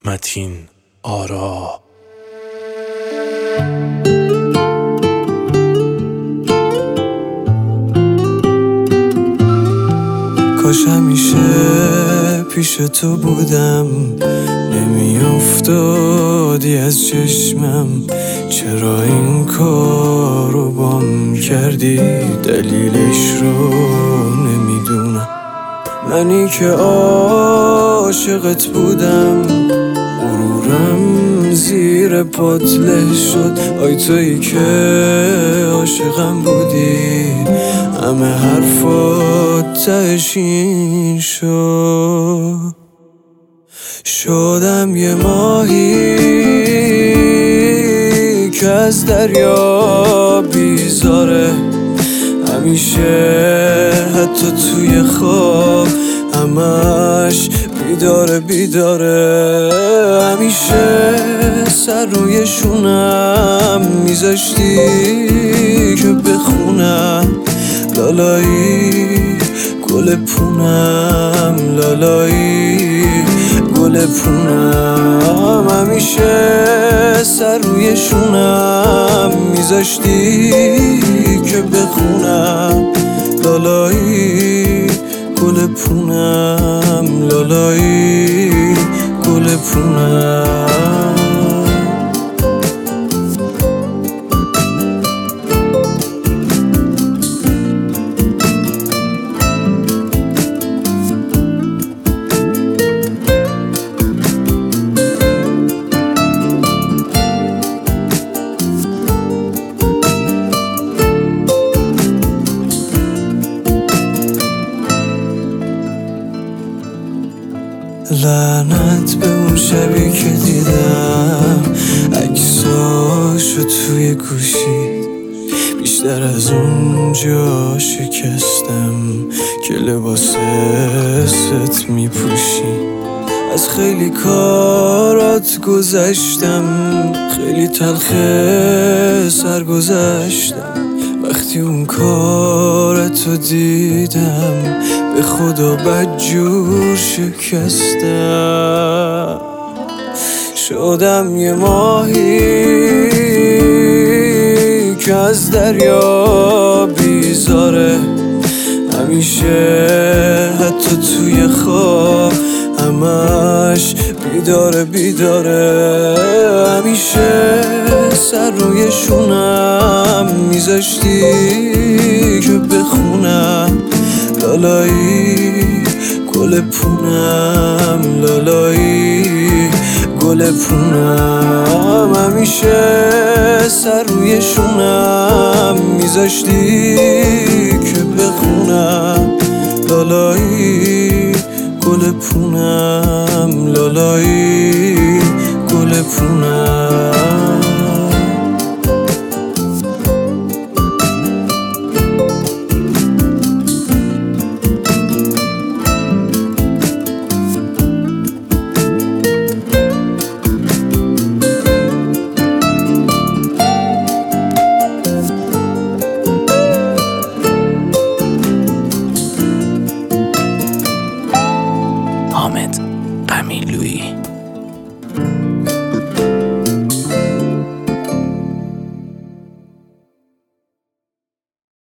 متین آرا. کاش همیشه پیش تو بودم، نمیافتادی از چشمم. چرا این کارو بام کردی؟ دلیلش رو نمیدونم. منی که عاشقت بودم، غرورم زیر پات له شد. آی تویی که عاشقم بودی، همه حرفات تهش این شد. شدم یه ماهی که از دریا بیزاره، همیشه حتی توی خواب همش بیداره. همیشه سر روی شونم میذاشتی که بخونم لالایی گل پونم، لالایی گل پونم. همیشه سر روی شونم میذاشتی که بخونم لالایی گل پونم، لالایی گل پونم. لعنت به اون شبی که دیدم عکساشو توی گوشی، بیشتر از اونجا شکستم که لباس ست میپوشی. از خیلی کارات گذشتم، خیلی تلخه سر گذشتم. وقتی اون کارتو دیدم به خدا بدجور شکستم. شدم یه ماهی که از دریا بیزاره، همیشه حتی توی خواب همش بیداره. همیشه سر روی شونم میذاشتی که بخونم لالایی گل پونم، لالایی گل پونم. همیشه سر روی شونم میذاشتی که بخونم لالایی گل پونم، لالایی گل پونم.